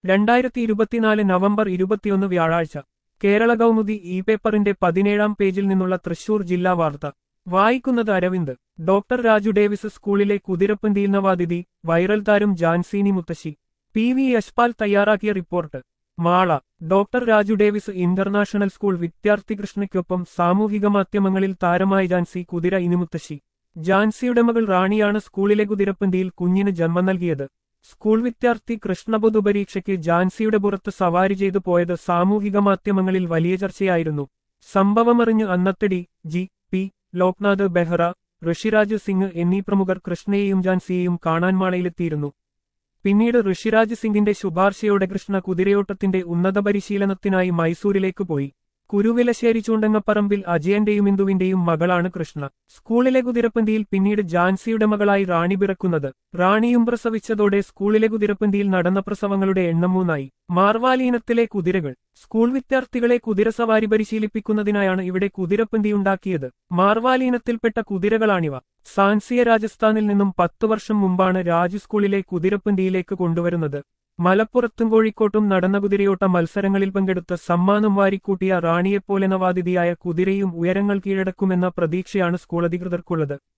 2024 November 21 വ്യാഴാഴ്ച Kerala Kaumudi E പേപ്പറിന്റെ 17-ാം പേജിൽ നിന്നുള്ള തൃശൂർ ജില്ലാ വാർത്ത വായിക്കുന്നത് അരവിന്ദ്. ഡോക്ടർ രാജു ഡേവിസ് സ്കൂളിലെ കുതിരപ്പന്തീൽനവാതിഥി വൈറൽ താരം ജാൻസീനി മുത്തശ്ശി. PV യശ്പാൽ തയ്യാറാക്കിയ report. Mala. Doctor Raju Davis international school വിദ്യാർത്ഥി കൃഷ്ണയ്ക്കൊപ്പം സാമൂഹിക മാധ്യമങ്ങളിൽ താരമായ ജാൻസി കുതിര ഇനിമുത്തശ്ശി. ജാൻസിയുടെ മകൾ റാണിയാണ് സ്കൂളിലെ കുതിരപ്പന്തിയിൽ കുഞ്ഞിന് ജന്മം നൽകിയത്. സ്കൂൾ വിദ്യാർത്ഥി കൃഷ്ണബുധ പരീക്ഷയ്ക്ക് ജാൻസിയുടെ പുറത്ത് സവാരി ചെയ്തു പോയത് സാമൂഹിക മാധ്യമങ്ങളിൽ വലിയ ചർച്ചയായിരുന്നു. സംഭവമറിഞ്ഞ് അന്നത്തെ DGP ലോക്നാഥ് ബെഹ്റ, ഋഷിരാജ് സിംഗ് എന്നീ പ്രമുഖർ കൃഷ്ണയെയും ജാൻസിയെയും കാണാൻ മാളയിലെത്തിയിരുന്നു. പിന്നീട് ഋഷിരാജ് സിംഗിന്റെ ശുപാർശയോടെ കൃഷ്ണ കുതിരയോട്ടത്തിന്റെ ഉന്നത പരിശീലനത്തിനായി മൈസൂരിലേക്ക് പോയി. കുരുവിലശ്ശേരി ചൂണ്ടങ്ങപ്പറമ്പിൽ അജയന്റെയും ഇന്ദുവിന്റെയും മകളാണ് കൃഷ്ണ. സ്കൂളിലെ കുതിരപ്പന്തിയിൽ പിന്നീട് ജാൻസിയുടെ മകളായി റാണി പിറക്കുന്നത്. റാണിയും പ്രസവിച്ചതോടെ സ്കൂളിലെ കുതിരപ്പന്തിയിൽ നടന്ന പ്രസവങ്ങളുടെ എണ്ണം 3ആയി. മാർവാലി ഇനത്തിലെ കുതിരകൾ. സ്കൂൾ വിദ്യാർത്ഥികളെ കുതിരസവാരി പരിശീലിപ്പിക്കുന്നതിനായാണ് ഇവിടെ കുതിരപ്പന്തിയുണ്ടാക്കിയത്. മാർവാലി ഇനത്തിൽപ്പെട്ട കുതിരകളാണിവ. സാൻസിയ രാജസ്ഥാനിൽ നിന്നും 10 വർഷം മുമ്പാണ് രാജു സ്കൂളിലെ കുതിരപ്പന്തിയിലേക്ക് കൊണ്ടുവരുന്നത്. മലപ്പുറത്തും കോഴിക്കോട്ടും നടന്ന കുതിരയോട്ട മത്സരങ്ങളിൽ പങ്കെടുത്ത് സമ്മാനം വാരിക്കൂട്ടിയ റാണിയെപ്പോലെ നവാതിഥിയായ കുതിരയും ഉയരങ്ങൾ കീഴടക്കുമെന്ന പ്രതീക്ഷയാണ് സ്കൂൾ അധികൃതർക്കുള്ളത്.